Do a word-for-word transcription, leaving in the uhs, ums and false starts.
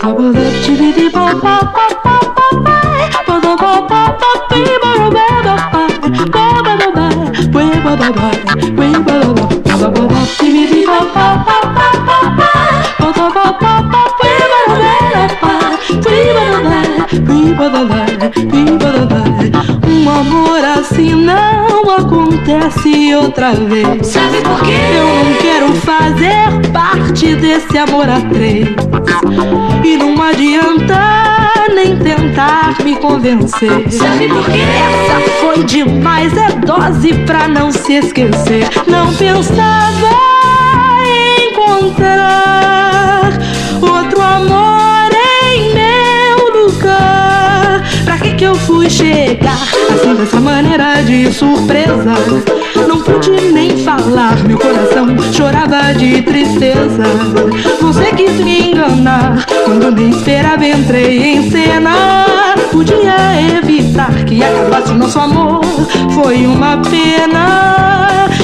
Um amor assim não acontece outra vez. Sabe por quê? Eu não quero fazer parte desse amor a três. E não adianta nem tentar me convencer. Sabe por quê? Essa foi demais, é dose pra não se esquecer. Não pensava encontrar outro amor em meu lugar. Pra que que eu fui chegar assim dessa maneira de surpresa? Não pude nem falar, meu coração chorava de tristeza. Você quis me enganar quando nem esperava, entrei em cena. Podia evitar que acabasse o nosso amor, foi uma pena.